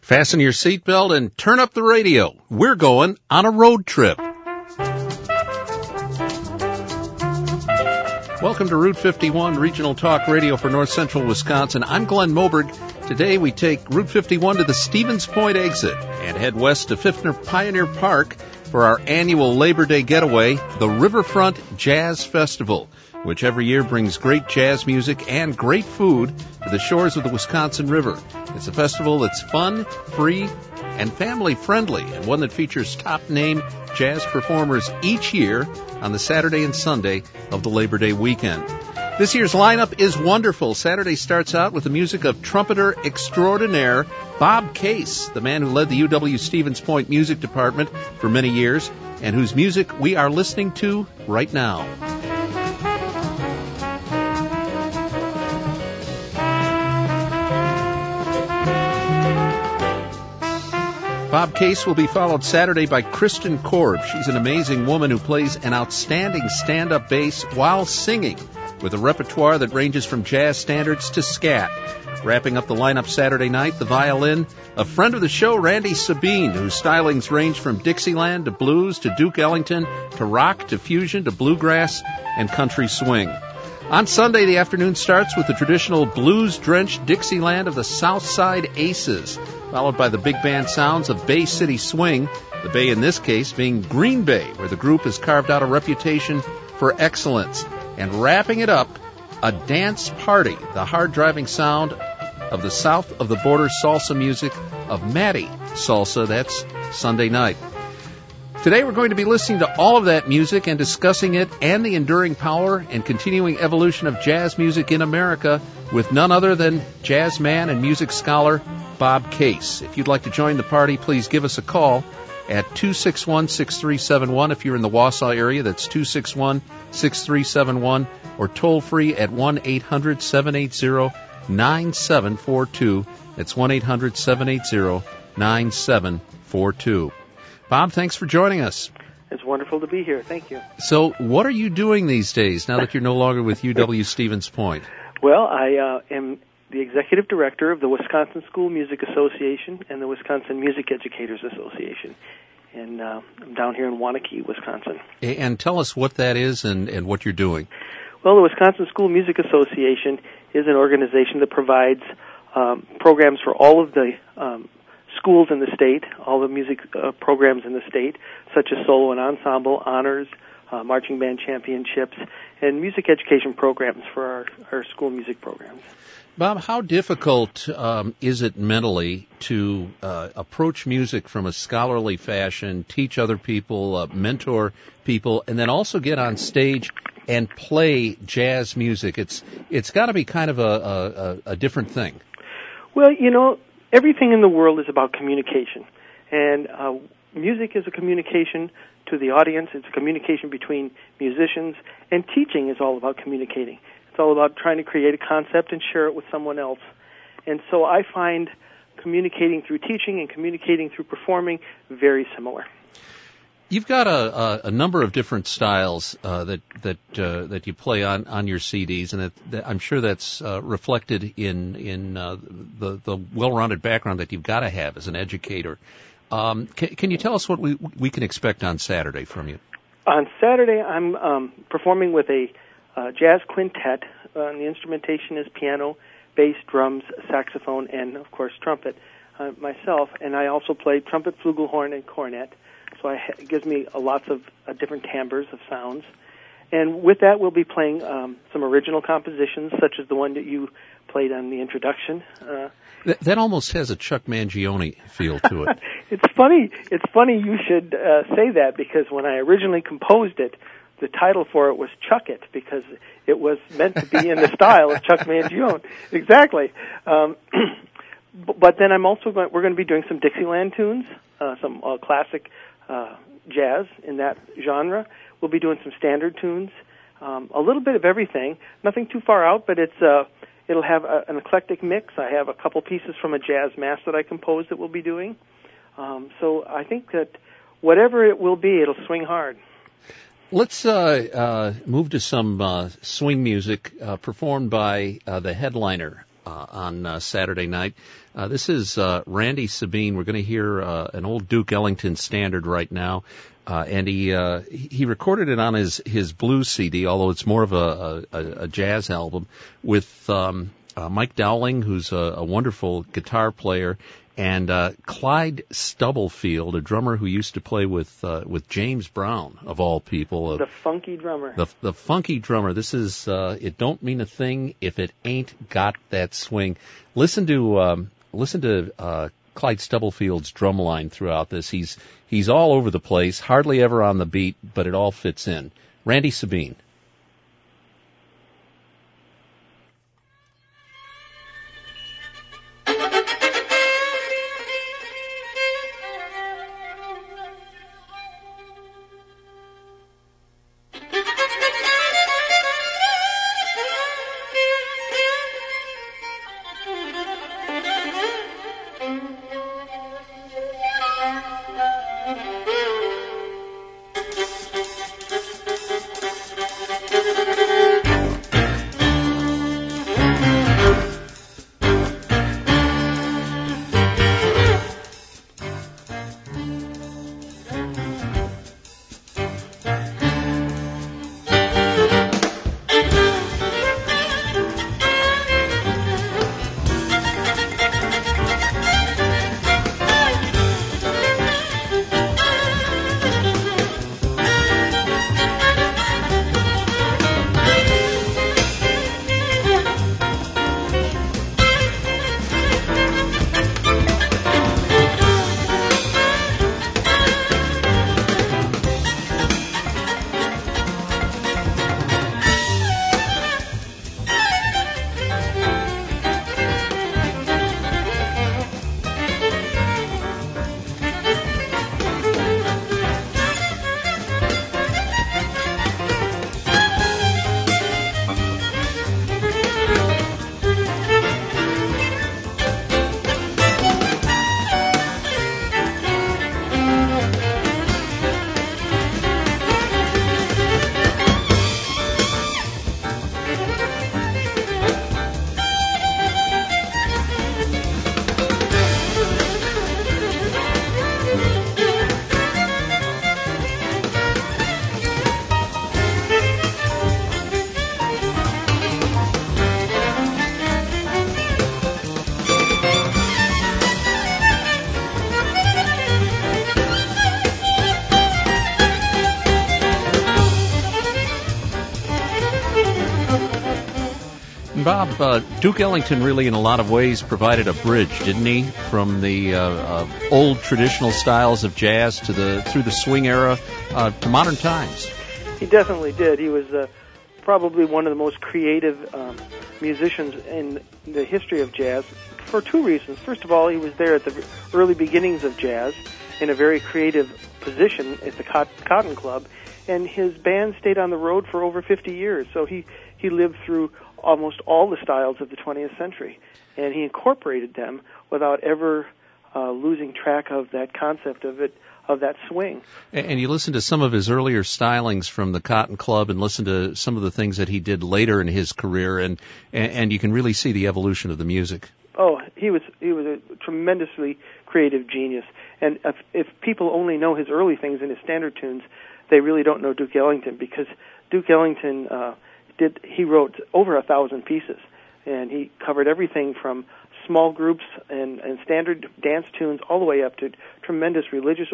Fasten your seatbelt and turn up the radio. We're going on a road trip. Welcome to Route 51, Regional Talk Radio for North Central Wisconsin. I'm Glenn Moberg. Today we take Route 51 to the Stevens Point exit and head west to Fiftner Pioneer Park for our annual Labor Day getaway, the Riverfront Jazz Festival, which every year brings great jazz music and great food to the shores of the Wisconsin River. It's a festival that's fun, free, and family-friendly, and one that features top-name jazz performers each year on the Saturday and Sunday of the Labor Day weekend. This year's lineup is wonderful. Saturday starts out with the music of trumpeter extraordinaire Bob Case, the man who led the UW Stevens Point Music Department for many years, and whose music we are listening to right now. Bob Case will be followed Saturday by Kristen Korb. She's an amazing woman who plays an outstanding stand-up bass while singing, with a repertoire that ranges from jazz standards to scat. Wrapping up the lineup Saturday night, the violin, a friend of the show, Randy Sabine, whose stylings range from Dixieland to blues to Duke Ellington to rock to fusion to bluegrass and country swing. On Sunday, the afternoon starts with the traditional blues-drenched Dixieland of the Southside Aces, followed by the big band sounds of Bay City Swing, the Bay in this case being Green Bay, where the group has carved out a reputation for excellence. And wrapping it up, a dance party, the hard-driving sound of the south of the border salsa music of Matty Salsa. That's Sunday night. Today we're going to be listening to all of that music and discussing it and the enduring power and continuing evolution of jazz music in America with none other than jazz man and music scholar Bob Case. If you'd like to join the party, please give us a call at 261-6371. If you're in the Wausau area, that's 261-6371, or toll free at 1-800-780-9742. That's 1-800-780-9742. Bob, thanks for joining us. It's wonderful to be here. Thank you. So what are you doing these days now that you're no longer with UW Stevens Point? Well, I am the executive director of the Wisconsin School Music Association and the Wisconsin Music Educators Association. And I'm down here in Waunakee, Wisconsin. And tell us what that is and what you're doing. Well, the Wisconsin School Music Association is an organization that provides programs for all of the schools in the state, all the music programs in the state, such as solo and ensemble, honors, marching band championships, and music education programs for our school music programs. Bob, how difficult is it mentally to approach music from a scholarly fashion, teach other people, mentor people, and then also get on stage and play jazz music? It's got to be kind of a different thing. Well, you know, everything in the world is about communication, and music is a communication to the audience. It's a communication between musicians, and teaching is all about communicating. It's all about trying to create a concept and share it with someone else. And so I find communicating through teaching and communicating through performing very similar. You've got a number of different styles that you play on your CDs, and that I'm sure that's reflected in the well-rounded background that you've got to have as an educator. Can you tell us what we can expect on Saturday from you? On Saturday, I'm performing with a jazz quintet. And the instrumentation is piano, bass, drums, saxophone, and, of course, trumpet myself. And I also play trumpet, flugelhorn, and cornet. So it gives me lots of different timbres of sounds. And with that, we'll be playing some original compositions, such as the one that you played on the introduction. That almost has a Chuck Mangione feel to it. It's funny you should say that, because when I originally composed it, the title for it was Chuck It, because it was meant to be in the style of Chuck Mangione. Exactly. But then we're going to be doing some Dixieland tunes, some classic jazz in that genre. We'll be doing some standard tunes, a little bit of everything. Nothing too far out, but it'll have an eclectic mix. I have a couple pieces from a jazz mass that I composed that we'll be doing. So I think that whatever it will be, it'll swing hard. Let's move to some swing music performed by the headliner on Saturday night. This is Randy Sabine. We're going to hear an old Duke Ellington standard right now. And he recorded it on his blues CD, although it's more of a jazz album, with Mike Dowling, who's a wonderful guitar player, and Clyde Stubblefield, a drummer who used to play with James Brown, of all people. The funky drummer. The funky drummer. This is It Don't Mean a Thing If It Ain't Got That Swing. Listen to Clyde Stubblefield's drum line throughout this. He's all over the place, hardly ever on the beat, but it all fits in. Randy Sabine. Bob, Duke Ellington really in a lot of ways provided a bridge, didn't he, from the old traditional styles of jazz through the swing era to modern times? He definitely did. He was probably one of the most creative musicians in the history of jazz for two reasons. First of all, he was there at the early beginnings of jazz in a very creative position at the Cotton Club, and his band stayed on the road for over 50 years, so he lived through almost all the styles of the 20th century, and he incorporated them without ever losing track of that concept of that swing. And you listen to some of his earlier stylings from the Cotton Club and listen to some of the things that he did later in his career, and you can really see the evolution of the music. Oh, he was a tremendously creative genius, and if people only know his early things and his standard tunes, they really don't know Duke Ellington, because Duke Ellington he wrote over 1,000 pieces, and he covered everything from small groups and standard dance tunes all the way up to tremendous religious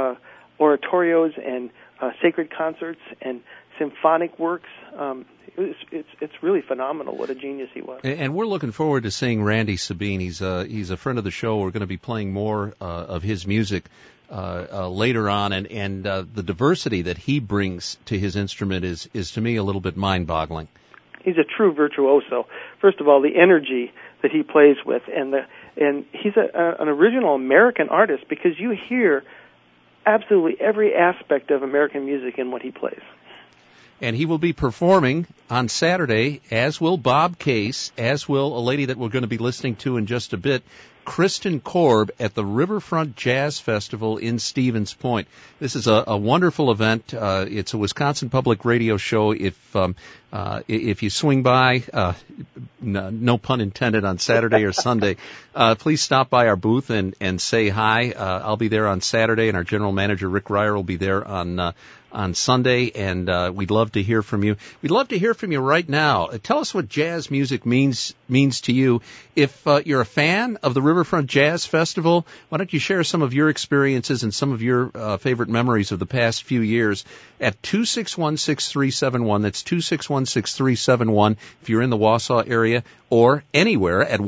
oratorios and sacred concerts and symphonic works. It's really phenomenal what a genius he was. And we're looking forward to seeing Randy Sabine. He's a friend of the show. We're going to be playing more of his music later on, and the diversity that he brings to his instrument is to me a little bit mind-boggling. He's a true virtuoso. First of all, the energy that he plays with, and he's an original American artist, because you hear absolutely every aspect of American music in what he plays. And he will be performing on Saturday, as will Bob Case, as will a lady that we're going to be listening to in just a bit, Kristen Korb at the Riverfront Jazz Festival in Stevens Point. This is a wonderful event. It's a Wisconsin Public Radio show. If you swing by, no pun intended, on Saturday or Sunday, please stop by our booth and say hi. I'll be there on Saturday, and our general manager, Rick Ryer, will be there on Sunday, and we'd love to hear from you. We'd love to hear from you right now. Tell us what jazz music means to you. If you're a fan of the Riverfront Jazz Festival, why don't you share some of your experiences and some of your favorite memories of the past few years at 261-6371. That's 261-6371 if you're in the Wausau area, or anywhere at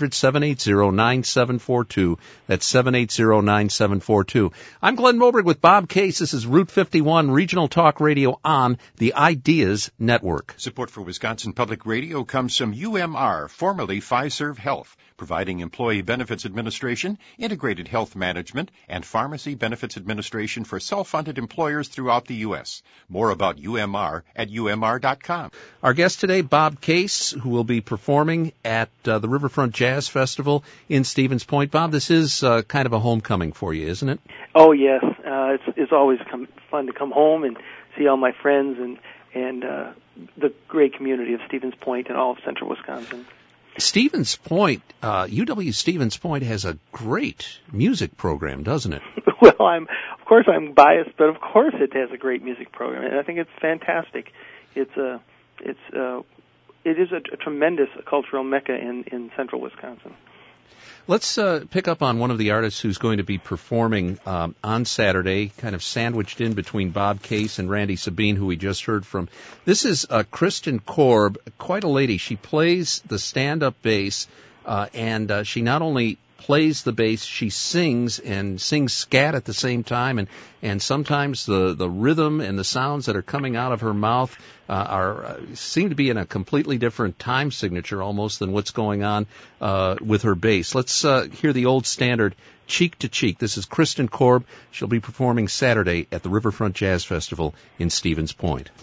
1-800-780-9742. That's 780-9742. I'm Glenn Moberg with Bob Case. This is Route 51 Regional Talk Radio on the Ideas Network. Support for Wisconsin Public Radio comes from UMR, formerly Fiserv Health, providing employee benefits administration, integrated health management, and pharmacy benefits administration for self-funded employers throughout the U.S. More about UMR at umr.com. Our guest today, Bob Case, who will be performing at the Riverfront Jazz Festival in Stevens Point. Bob, this is kind of a homecoming for you, isn't it? Oh, yes. It's always fun to come home and see all my friends and the great community of Stevens Point and all of central Wisconsin. Stevens Point, UW Stevens Point has a great music program, doesn't it? Well, I'm biased, but of course it has a great music program, and I think it's fantastic. It is a tremendous cultural mecca in central Wisconsin. Let's pick up on one of the artists who's going to be performing on Saturday, kind of sandwiched in between Bob Case and Randy Sabine, who we just heard from. This is Kristen Korb, quite a lady. She plays the stand-up bass, and she not only plays the bass, she sings scat at the same time, and sometimes the rhythm and the sounds that are coming out of her mouth seem to be in a completely different time signature almost than what's going on with her bass. Let's hear the old standard, Cheek to Cheek. This is Kristen Korb. She'll be performing Saturday at the Riverfront Jazz Festival in Stevens Point.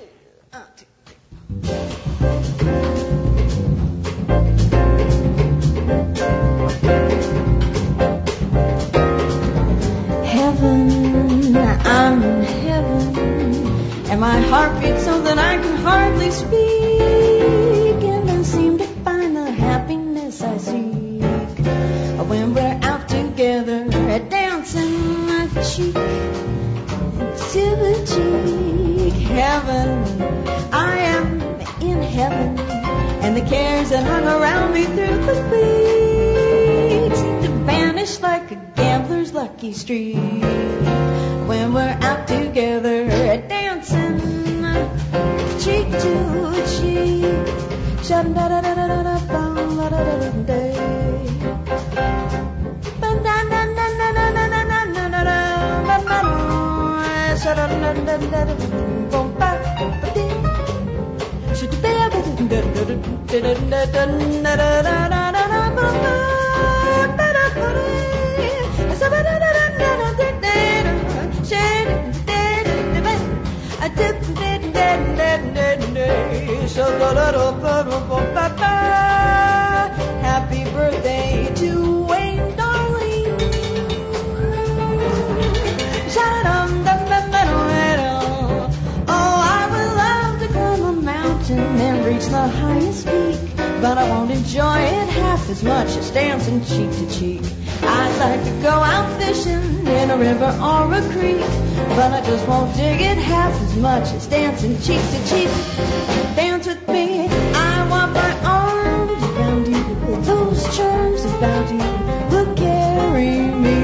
I'm in heaven, and my heart beats so that I can hardly speak, and I seem to find the happiness I seek when we're out together, dancing cheek to cheek. Heaven, I am in heaven, and the cares that hung around me through the week seem to vanish like a gambler's lucky streak when we're out together, dancing cheek to cheek. Happy birthday to Wayne, darling. Oh, I would love to climb a mountain and reach the highest peak, but I won't enjoy it half as much as dancing cheek to cheek. I'd like to go out fishing in a river or a creek, but I just won't dig it half as much as dancing cheek to cheek. Dance with me, I want my arms around you, those charms about you will carry me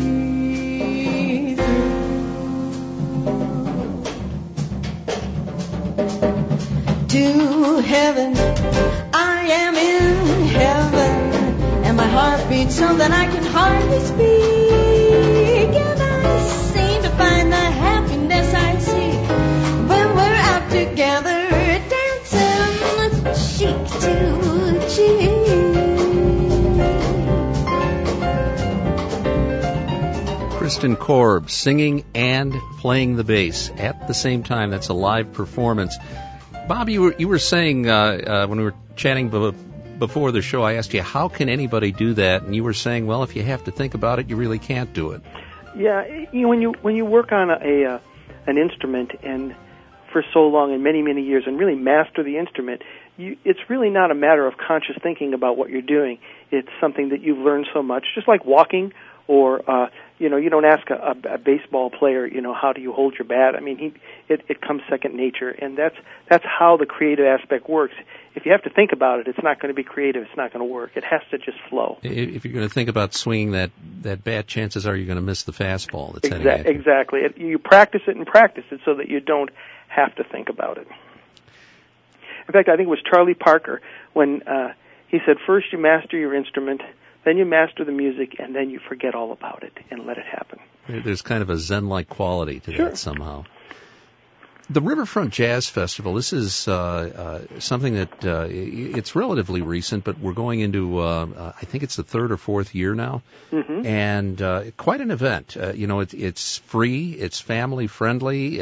through to heaven. I am in heaven, and my heart beats so that I can hardly speak, and I seem to find the happiness I seek when we're out together, dancing cheek to cheek. Kristen Korb singing and playing the bass at the same time. That's a live performance. Bob, you were saying when we were chatting before the show, I asked you, how can anybody do that? And you were saying, well, if you have to think about it, you really can't do it. Yeah, when you work on an instrument and for so long and many years and really master the instrument, it's really not a matter of conscious thinking about what you're doing. It's something that you've learned so much, just like walking, or you don't ask a baseball player, how do you hold your bat? I mean, it comes second nature, and that's how the creative aspect works. If you have to think about it, it's not going to be creative. It's not going to work. It has to just flow. If you're going to think about swinging that bat, chances are you're going to miss the fastball that's heading at you. Exactly. You practice it so that you don't have to think about it. In fact, I think it was Charlie Parker when he said, first you master your instrument, then you master the music, and then you forget all about it and let it happen. There's kind of a Zen-like quality to Sure. that somehow. The Riverfront Jazz Festival, this is something that it's relatively recent, but we're going into, I think it's the third or fourth year now, and quite an event. It's free, it's family-friendly,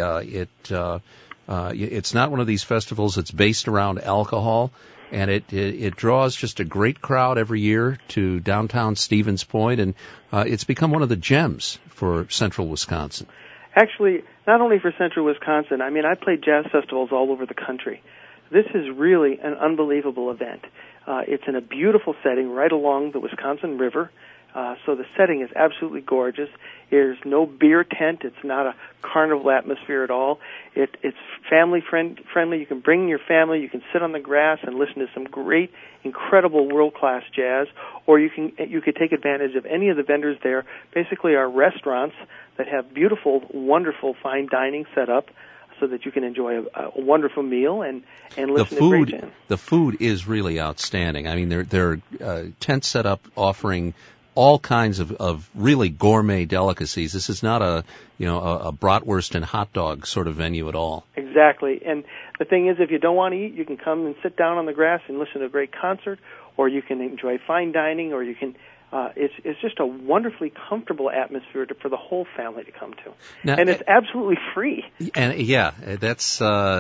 it's not one of these festivals that's based around alcohol, and it draws just a great crowd every year to downtown Stevens Point, and it's become one of the gems for central Wisconsin. Actually, not only for central Wisconsin, I mean, I played jazz festivals all over the country. This is really an unbelievable event. It's in a beautiful setting right along the Wisconsin River, so the setting is absolutely gorgeous. There's no beer tent. It's not a carnival atmosphere at all. It's family-friendly. You can bring your family. You can sit on the grass and listen to some great, incredible world-class jazz, or you could take advantage of any of the vendors there. Basically, our restaurants that have beautiful, wonderful, fine dining set up so that you can enjoy a wonderful meal and listen to great jazz. The food is really outstanding. I mean, there are tents set up offering all kinds of really gourmet delicacies. This is not a bratwurst and hot dog sort of venue at all. Exactly. And the thing is, if you don't want to eat, you can come and sit down on the grass and listen to a great concert, or you can enjoy fine dining, or you can it's just a wonderfully comfortable atmosphere for the whole family to come to. Now, and it's absolutely free. And yeah, that's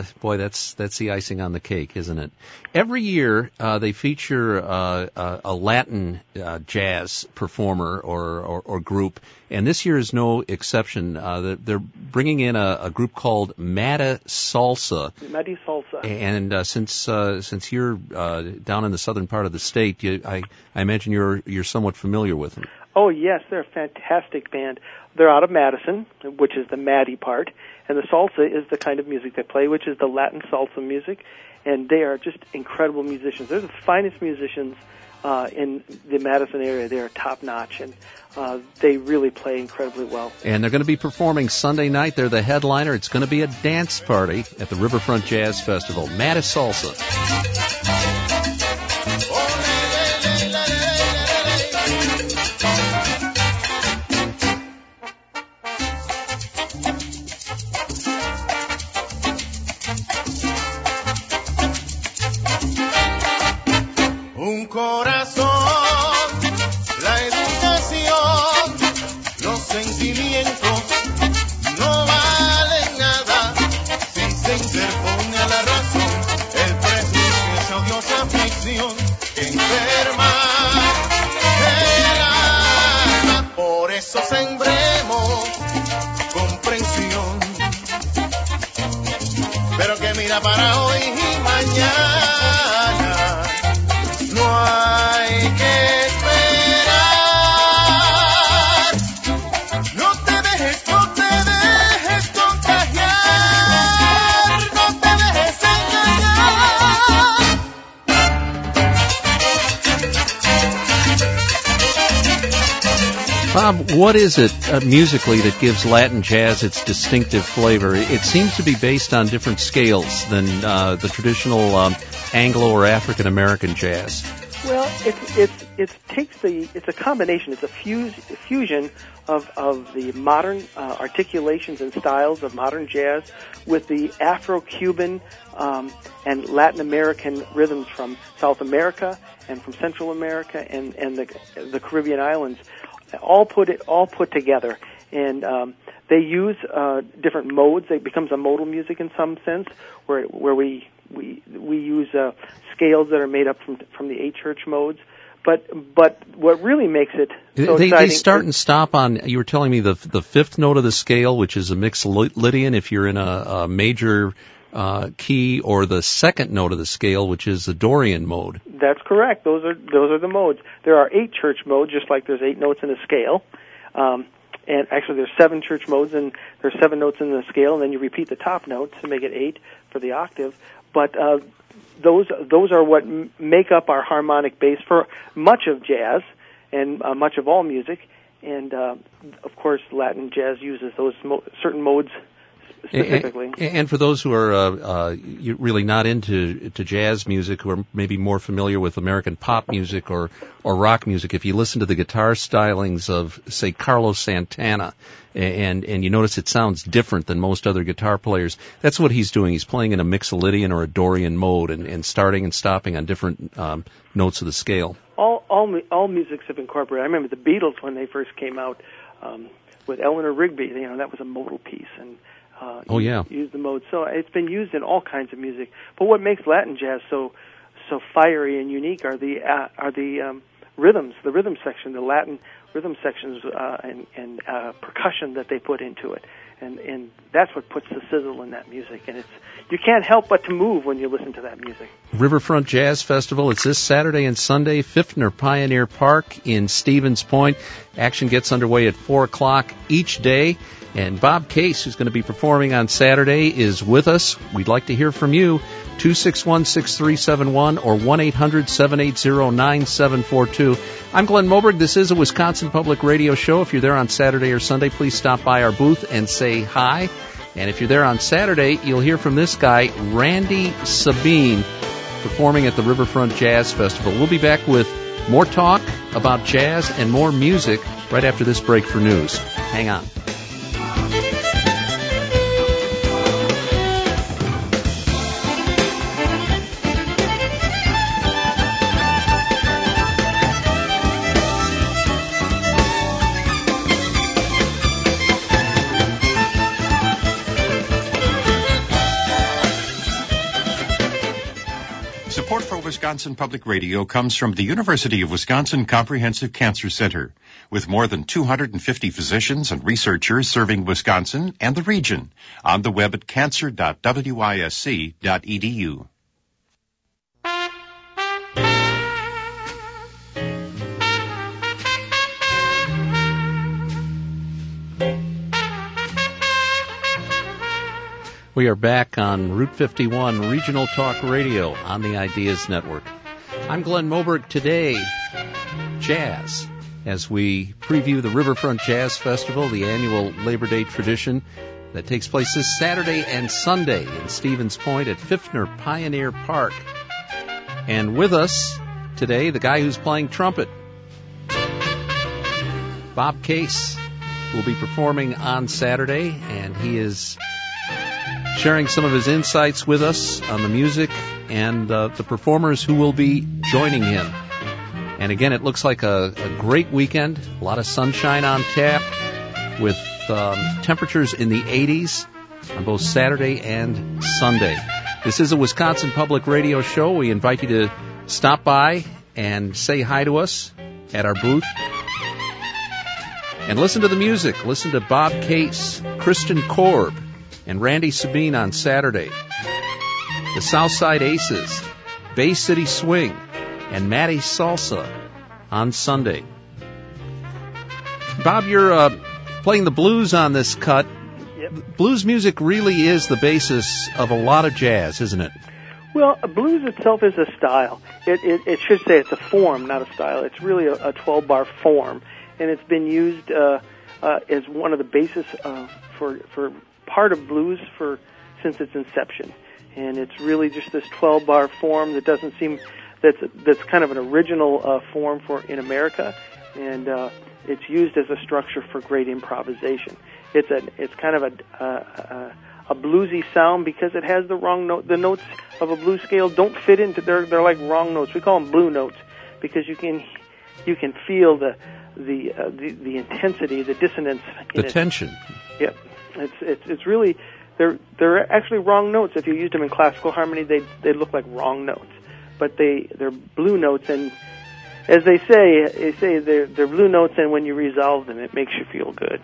the icing on the cake, isn't it? Every year they feature a Latin jazz performer or group, and this year is no exception. They're bringing in a group called Madi Salsa. Madi Salsa. And since you're down in the southern part of the state, I imagine you're somewhat familiar with them. Oh, yes, they're a fantastic band. They're out of Madison, which is the Madi part, and the salsa is the kind of music they play, which is the Latin salsa music, and they are just incredible musicians. They're the finest musicians in the Madison area. They are top-notch, and they really play incredibly well. And they're going to be performing Sunday night. They're the headliner. It's going to be a dance party at the Riverfront Jazz Festival. Madi Salsa. Un corazón, la educación, los sentimientos no valen nada si se interpone a la razón el prejuicio, esa odiosa ficción que enferma el alma. Por eso sembremos comprensión, pero que mira para hoy y mañana. No hay que esperar. No te dejes contagiar. No te dejes engañar. Bob, what is it musically that gives Latin jazz its distinctive flavor? It seems to be based on different scales than the traditional Anglo or African American jazz. Well, it's a combination. It's a fusion of the modern articulations and styles of modern jazz with the Afro-Cuban and Latin American rhythms from South America and from Central America and the Caribbean islands, all put together. And they use different modes. It becomes a modal music in some sense, where we we use scales that are made up from the 8 church modes. But what really makes it so they exciting... They start and stop on, you were telling me, the fifth note of the scale, which is a Mixolydian if you're in a major key, or the second note of the scale, which is the Dorian mode. That's correct. Those are the modes. There are 8 church modes, just like there's 8 notes in a scale. And actually there's 7 church modes, and there's 7 notes in the scale, and then you repeat the top notes to make it 8 for the octave. But those are what make up our harmonic base for much of jazz and much of all music. And of course, Latin jazz uses those certain modes specifically. And for those who are really not into jazz music, who are maybe more familiar with American pop music or rock music, if you listen to the guitar stylings of, say, Carlos Santana, and you notice it sounds different than most other guitar players, that's what he's doing. He's playing in a Mixolydian or a Dorian mode, and starting and stopping on different notes of the scale. All musics have incorporated. I remember the Beatles when they first came out with Eleanor Rigby. That was a modal piece, and use the mode. So it's been used in all kinds of music. But what makes Latin jazz so fiery and unique are the rhythms, the rhythm section, the Latin rhythm sections and percussion that they put into it. And that's what puts the sizzle in that music. And you can't help but to move when you listen to that music. Riverfront Jazz Festival, it's this Saturday and Sunday, Fifner Pioneer Park in Stevens Point. Action gets underway at 4 o'clock each day. And Bob Case, who's going to be performing on Saturday, is with us. We'd like to hear from you. 261-6371 or 1-800-780-9742. I'm Glenn Moberg. This is a Wisconsin Public Radio show. If you're there on Saturday or Sunday, please stop by our booth and say hi. And if you're there on Saturday, you'll hear from this guy, Randy Sabine, performing at the Riverfront Jazz Festival. We'll be back with more talk about jazz and more music right after this break for news. Hang on. Support for Wisconsin Public Radio comes from the University of Wisconsin Comprehensive Cancer Center, with more than 250 physicians and researchers serving Wisconsin and the region. On the web at cancer.wisc.edu. We are back on Route 51 Regional Talk Radio on the Ideas Network. I'm Glenn Moberg. Today, jazz, as we preview the Riverfront Jazz Festival, the annual Labor Day tradition that takes place this Saturday and Sunday in Stevens Point at Fifner Pioneer Park. And with us today, the guy who's playing trumpet, Bob Case, will be performing on Saturday, and he is sharing some of his insights with us on the music and the performers who will be joining him. And again, it looks like a great weekend, a lot of sunshine on tap, with temperatures in the 80s on both Saturday and Sunday. This is a Wisconsin Public Radio show. We invite you to stop by and say hi to us at our booth. And listen to the music. Listen to Bob Case, Kristen Korb, and Randy Sabine on Saturday, the Southside Aces, Bay City Swing, and Matty Salsa on Sunday. Bob, you're playing the blues on this cut. Yep. Blues music really is the basis of a lot of jazz, isn't it? Well, blues itself is a style. It should say it's a form, not a style. It's really a 12-bar form, and it's been used as one of the basis for part of blues since its inception. And it's really just this 12-bar form that doesn't seem that's kind of an original form in America, and it's used as a structure for great improvisation. It's kind of a bluesy sound because it has the wrong note. The notes of a blues scale don't fit into they're like wrong notes. We call them blue notes because you can feel the intensity, the dissonance, the tension. Yep. It's really they're actually wrong notes. If you used them in classical harmony, they look like wrong notes, but they're blue notes, and as they say they're blue notes, and when you resolve them, it makes you feel good.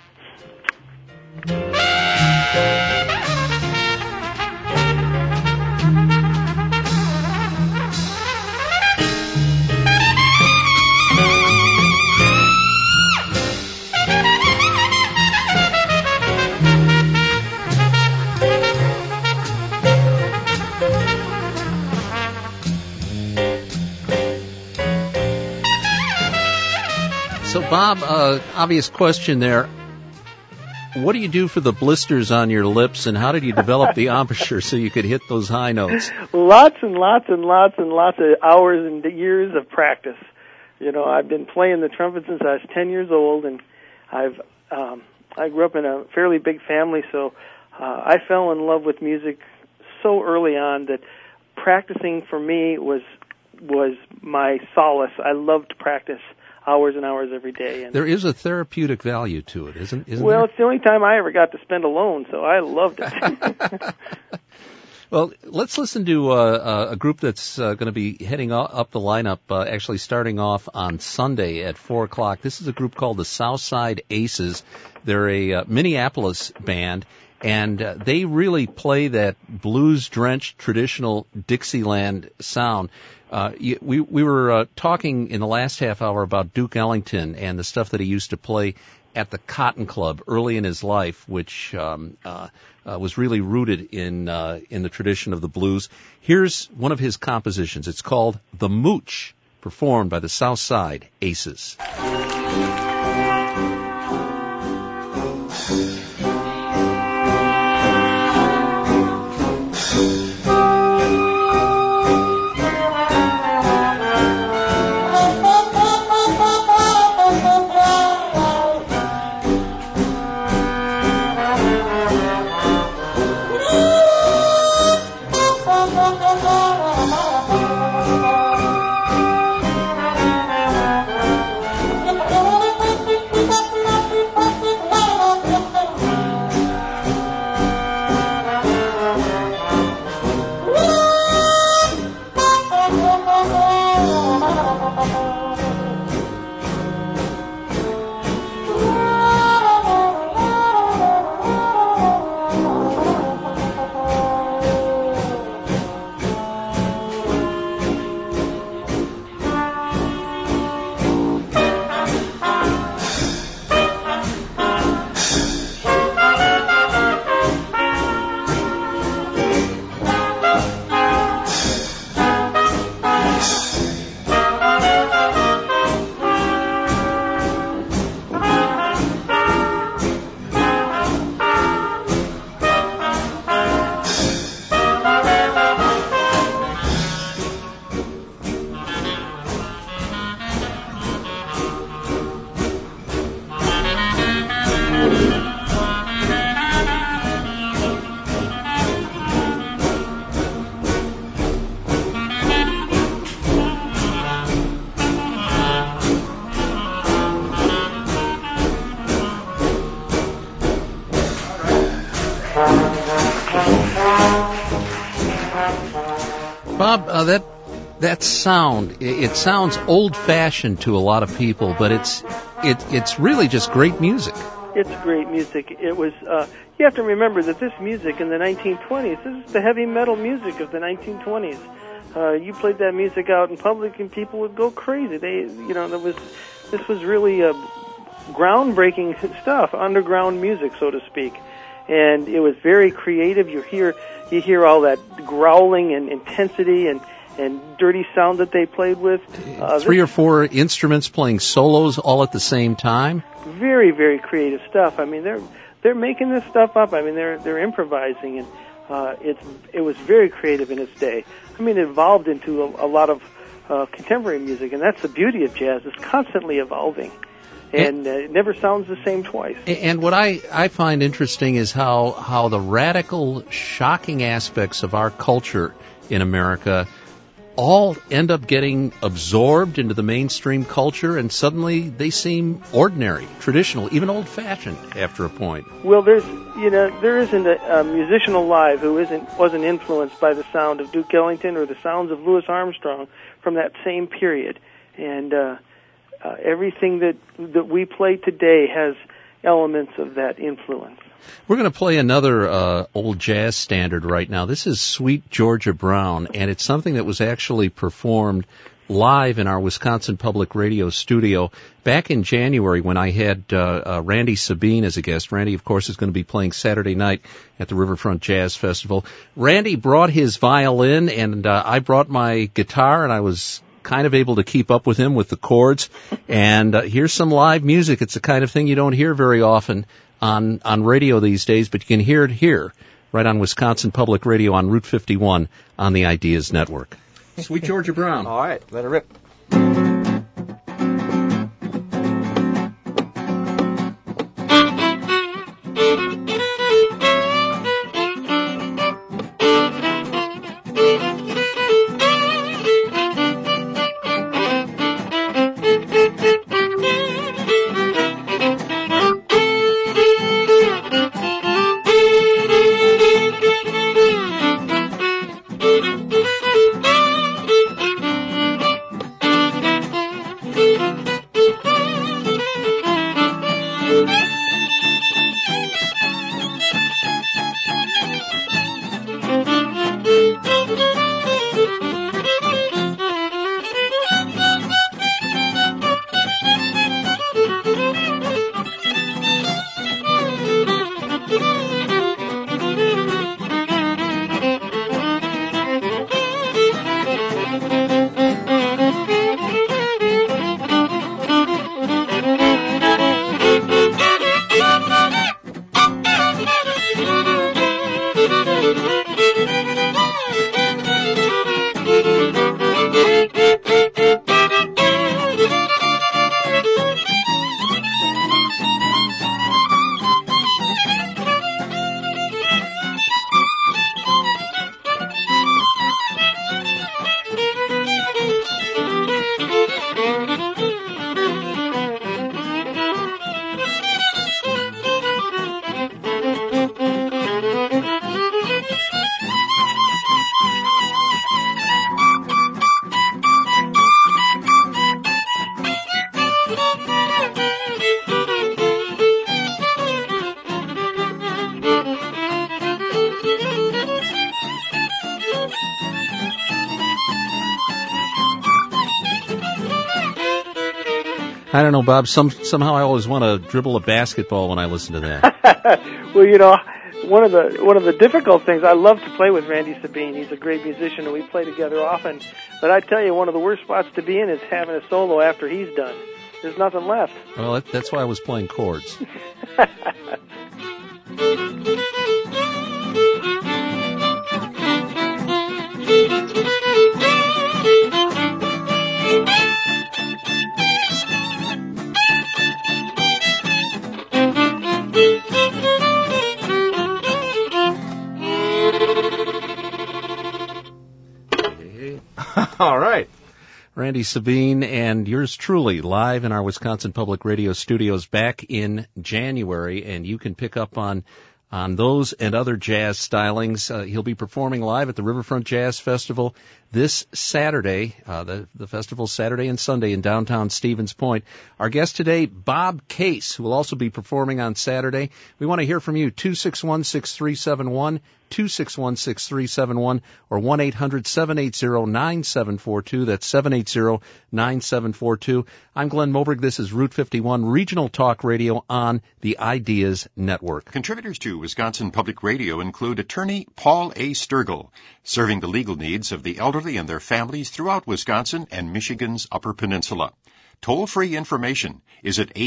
So, Bob, obvious question there. What do you do for the blisters on your lips, and how did you develop the embouchure so you could hit those high notes? Lots and lots and lots and lots of hours and years of practice. You know, I've been playing the trumpet since I was 10 years old, and I grew up in a fairly big family, so I fell in love with music so early on that practicing for me was my solace. I loved to practice hours and hours every day. And there is a therapeutic value to it, isn't well, there? It's the only time I ever got to spend alone, so I loved it. Well, let's listen to a group that's going to be heading up the lineup, actually starting off on Sunday at 4 o'clock. This is a group called the Southside Aces. They're a Minneapolis band, and they really play that blues-drenched traditional Dixieland sound. We were talking in the last half hour about Duke Ellington and the stuff that he used to play at the Cotton Club early in his life, which was really rooted in the tradition of the blues. Here's one of his compositions. It's called The Mooch, performed by the Southside Aces. Bob, that sound, it sounds old-fashioned to a lot of people, but it's really just great music. It's great music. It was, you have to remember that this music in the 1920s, this is the heavy metal music of the 1920s. You played that music out in public and people would go crazy. This was really groundbreaking stuff, underground music, so to speak. And it was very creative. You hear all that growling and intensity and dirty sound that they played with. 3 or 4 instruments playing solos all at the same time. Very, very creative stuff. I mean, they're making this stuff up. I mean, they're improvising, and it was very creative in its day. I mean, it evolved into a lot of contemporary music, and that's the beauty of jazz. It's constantly evolving. And it never sounds the same twice. And what I find interesting is how the radical, shocking aspects of our culture in America all end up getting absorbed into the mainstream culture, and suddenly they seem ordinary, traditional, even old-fashioned after a point. Well, there isn't a musician alive who wasn't influenced by the sound of Duke Ellington or the sounds of Louis Armstrong from that same period. And everything that we play today has elements of that influence. We're going to play another old jazz standard right now. This is Sweet Georgia Brown, and it's something that was actually performed live in our Wisconsin Public Radio studio back in January when I had Randy Sabine as a guest. Randy, of course, is going to be playing Saturday night at the Riverfront Jazz Festival. Randy brought his violin, and I brought my guitar, and I was kind of able to keep up with him with the chords. And here's some live music. It's the kind of thing you don't hear very often on radio these days, but you can hear it here, right on Wisconsin Public Radio on Route 51 on the Ideas Network. Sweet Georgia Brown. All right, let it rip. I don't know, Bob. Somehow I always want to dribble a basketball when I listen to that. Well, one of the difficult things, I love to play with Randy Sabine. He's a great musician, and we play together often. But I tell you, one of the worst spots to be in is having a solo after he's done. There's nothing left. Well, that's why I was playing chords. All right. Randy Sabine and yours truly live in our Wisconsin Public Radio studios back in January, and you can pick up on those and other jazz stylings. He'll be performing live at the Riverfront Jazz Festival this Saturday, the festival Saturday and Sunday in downtown Stevens Point. Our guest today, Bob Case, who will also be performing on Saturday. We want to hear from you, 261-6371, 261-6371, or 1-800-780-9742. That's 780-9742. I'm Glenn Moberg. This is Route 51 Regional Talk Radio on the Ideas Network. Contributors to Wisconsin Public Radio include attorney Paul A. Sturgill, serving the legal needs of the elderly and their families throughout Wisconsin and Michigan's Upper Peninsula. Toll-free information is at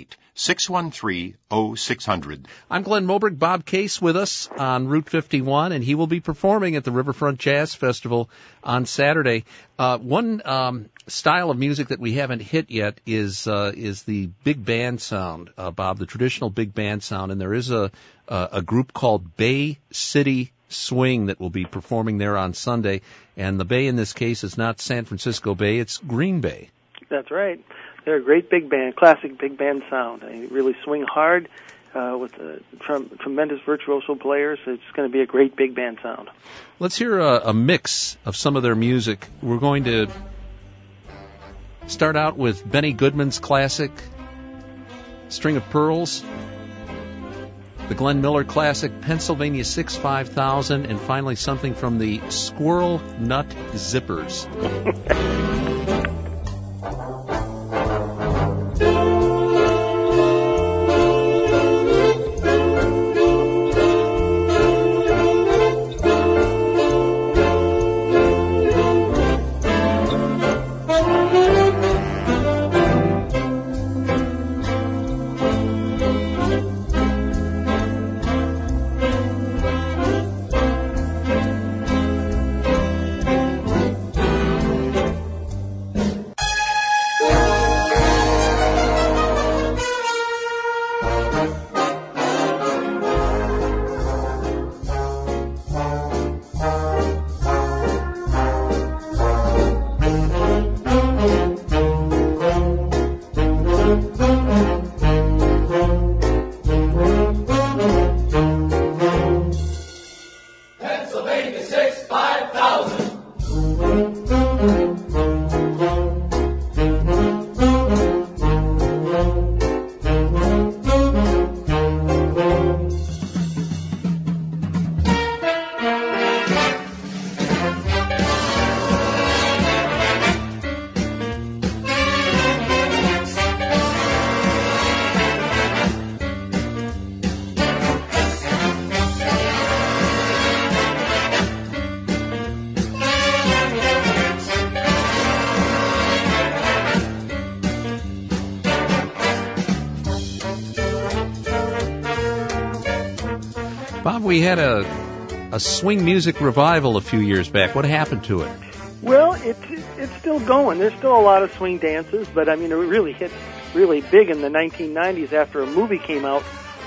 888-613-0600. I'm Glenn Moberg. Bob Case with us on Route 51, and he will be performing at the Riverfront Jazz Festival on Saturday. One style of music that we haven't hit yet is the big band sound, Bob, the traditional big band sound, and there is a group called Bay City swing that will be performing there on Sunday. And the Bay in this case is not San Francisco Bay, it's Green Bay. That's right. They're a great big band, classic big band sound. They really swing hard with tremendous virtuoso players. It's going to be a great big band sound. Let's hear a mix of some of their music. We're going to start out with Benny Goodman's classic, String of Pearls, the Glenn Miller classic, Pennsylvania 65000, and finally something from the Squirrel Nut Zippers. Bob, we had a swing music revival a few years back. What happened to it? Well, it's still going. There's still a lot of swing dances, but I mean, it really hit really big in the 1990s after a movie came out.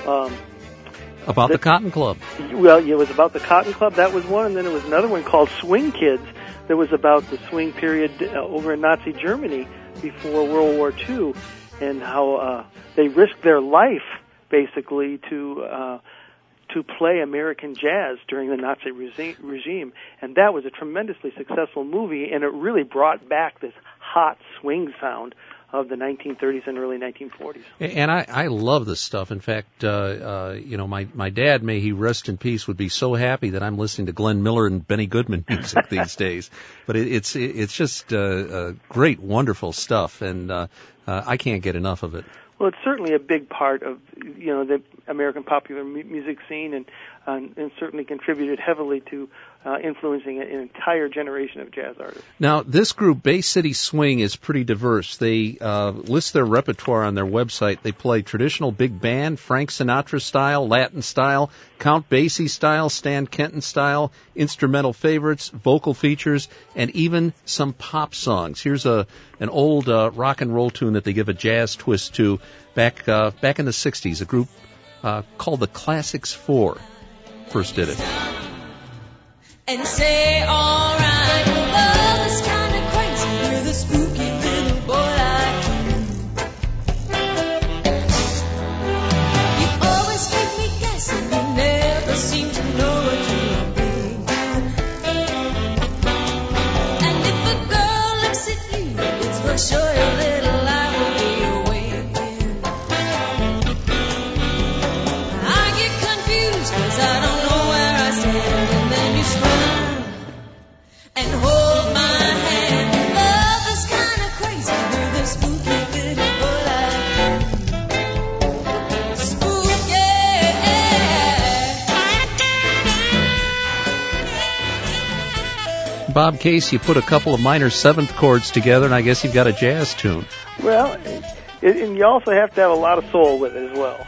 About the Cotton Club. Well, it was about the Cotton Club. That was one, and then there was another one called Swing Kids that was about the swing period over in Nazi Germany before World War II, and how they risked their life basically to play American jazz during the Nazi regime. And that was a tremendously successful movie, and it really brought back this hot swing sound of the 1930s and early 1940s. And I love this stuff. In fact, my dad, may he rest in peace, would be so happy that I'm listening to Glenn Miller and Benny Goodman music these days. But it's just great, wonderful stuff, and I can't get enough of it. Well, it's certainly a big part of the American popular music scene, and certainly contributed heavily to influencing an entire generation of jazz artists. Now, this group, Bay City Swing, is pretty diverse. They list their repertoire on their website. They play traditional big band, Frank Sinatra style, Latin style, Count Basie style, Stan Kenton style, instrumental favorites, vocal features, and even some pop songs. Here's an old rock and roll tune that they give a jazz twist to back in the 60s. A group called the Classics 4 first did it. And say, all right, love is kind of crazy with a spooky little boy like you. You always make me guessing, you never seem to know what you're doing. And if a girl looks at you, it's for sure your little life will be awake. I get confused 'cause I don't know where I stand, and then you smile and hold my hand. Love is kind of crazy with a spooky little boy like spooky. Bob Case, you put a couple of minor seventh chords together, and I guess you've got a jazz tune. Well, and you also have to have a lot of soul with it as well.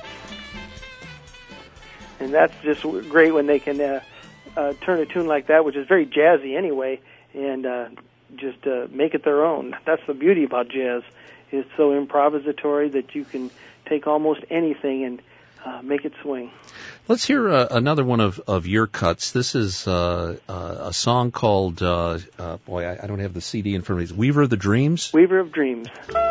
And that's just great when they can turn a tune like that, which is very jazzy anyway, and just make it their own. That's the beauty about jazz. It's so improvisatory that you can take almost anything and make it swing. Let's hear another one of your cuts. This is a song called, I don't have the CD in front of me. Weaver of the Dreams? Weaver of Dreams.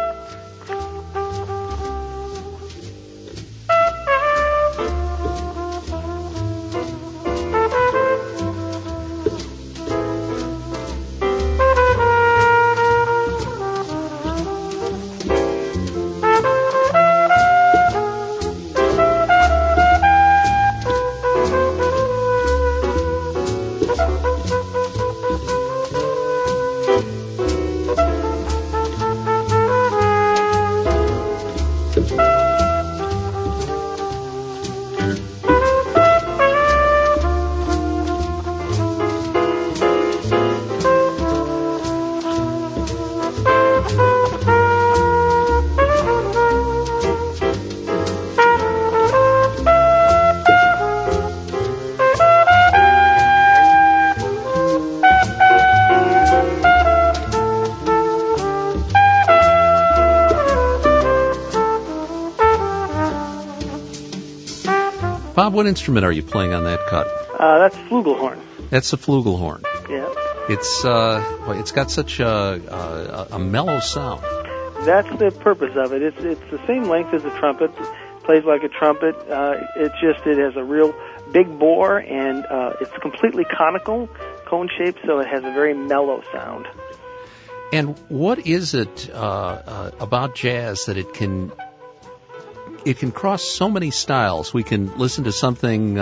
Bob, what instrument are you playing on that cut? That's flugelhorn. That's a flugelhorn. Yeah. It's got such a mellow sound. That's the purpose of it. It's the same length as a trumpet. It plays like a trumpet. It has a real big bore, and it's completely conical, cone-shaped, so it has a very mellow sound. And what is it about jazz that it can cross so many styles? We can listen to something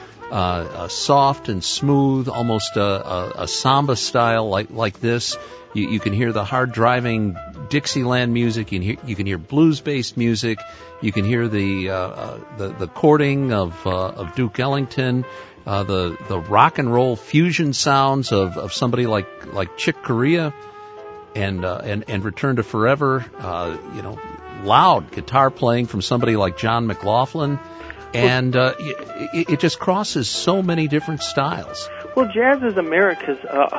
soft and smooth, almost a samba style like this. You can hear the hard driving Dixieland music. You can hear blues based music. You can hear the chording of Duke Ellington. The rock and roll fusion sounds of somebody like Chick Corea, and Return to Forever. Loud guitar playing from somebody like John McLaughlin, and it just crosses so many different styles. Well, jazz is America's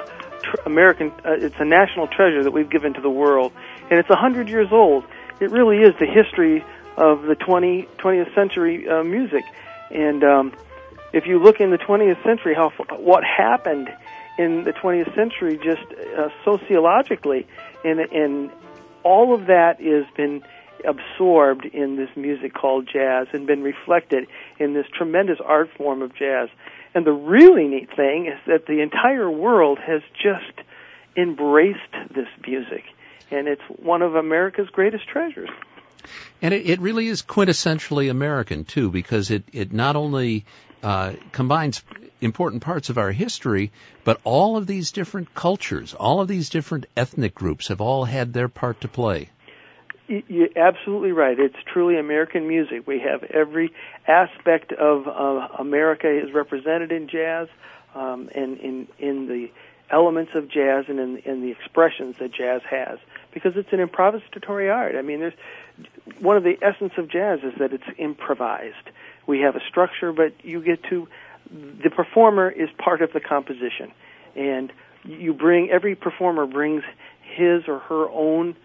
it's a national treasure that we've given to the world, and it's 100 years old. It really is the history of the 20th century music, and if you look in the 20th century, what happened in the 20th century, just sociologically, and all of that has been absorbed in this music called jazz and been reflected in this tremendous art form of jazz. And the really neat thing is that the entire world has just embraced this music, and it's one of America's greatest treasures. And it really is quintessentially American, too, because it not only combines important parts of our history, but all of these different cultures, all of these different ethnic groups have all had their part to play. You're absolutely right. It's truly American music. We have every aspect of America is represented in jazz, and in the elements of jazz and in the expressions that jazz has, because it's an improvisatory art. I mean, there's one of the essence of jazz is that it's improvised. We have a structure, but the performer is part of the composition, and every performer brings his or her own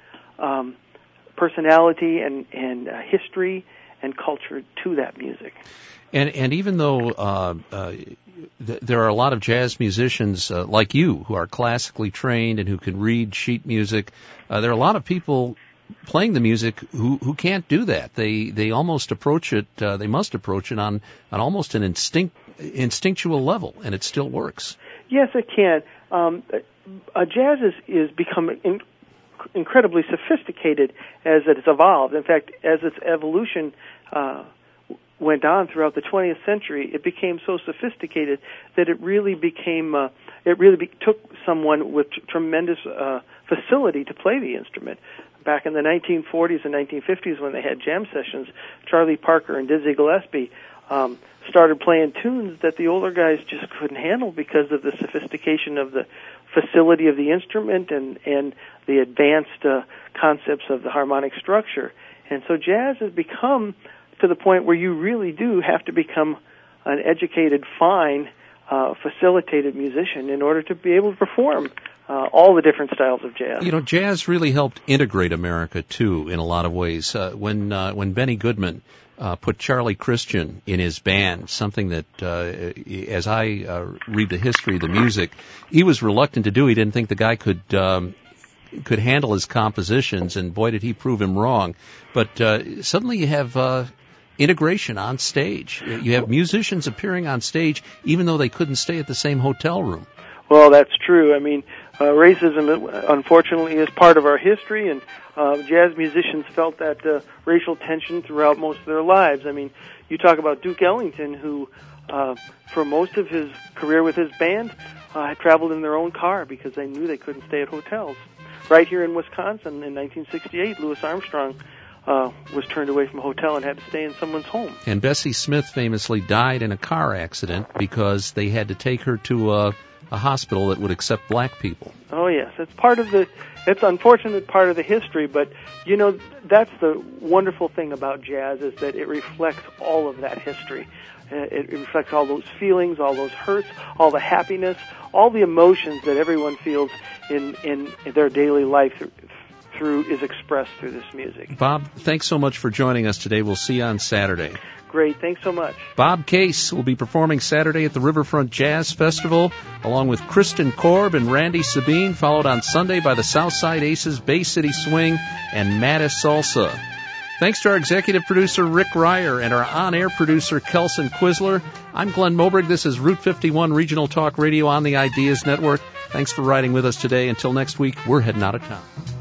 personality and history and culture to that music. And even though there are a lot of jazz musicians like you who are classically trained and who can read sheet music, there are a lot of people playing the music who can't do that. They almost approach it. They must approach it on almost an instinctual level, and it still works. Yes, it can. Jazz is becoming incredibly sophisticated as it has evolved. In fact, as its evolution went on throughout the 20th century, it became so sophisticated that it really took someone with tremendous facility to play the instrument. Back in the 1940s and 1950s, when they had jam sessions, Charlie Parker and Dizzy Gillespie started playing tunes that the older guys just couldn't handle because of the sophistication of the facility of the instrument and the advanced concepts of the harmonic structure. And so jazz has become to the point where you really do have to become an educated, fine, facilitated musician in order to be able to perform all the different styles of jazz. You know, jazz really helped integrate America, too, in a lot of ways. When Benny Goodman put Charlie Christian in his band, something that, as I read the history of the music, he was reluctant to do. He didn't think the guy could handle his compositions, and boy, did he prove him wrong. But suddenly you have integration on stage. You have musicians appearing on stage even though they couldn't stay at the same hotel room. Well, that's true. I mean, racism, unfortunately, is part of our history, and jazz musicians felt that racial tension throughout most of their lives. I mean, you talk about Duke Ellington, who, for most of his career with his band, had traveled in their own car because they knew they couldn't stay at hotels. Right here in Wisconsin in 1968, Louis Armstrong was turned away from a hotel and had to stay in someone's home. And Bessie Smith famously died in a car accident because they had to take her to a hospital that would accept black people. Oh, yes. It's unfortunate part of the history, but, you know, that's the wonderful thing about jazz is that it reflects all of that history. It reflects all those feelings, all those hurts, all the happiness, all the emotions that everyone feels in their daily life is expressed through this music. Bob, thanks so much for joining us today. We'll see you on Saturday. Great. Thanks so much. Bob Case will be performing Saturday at the Riverfront Jazz Festival, along with Kristen Korb and Randy Sabine, followed on Sunday by the Southside Aces, Bay City Swing, and Mattis Salsa. Thanks to our executive producer, Rick Ryer, and our on-air producer, Kelson Quisler. I'm Glenn Moberg. This is Route 51 Regional Talk Radio on the Ideas Network. Thanks for riding with us today. Until next week, we're heading out of town.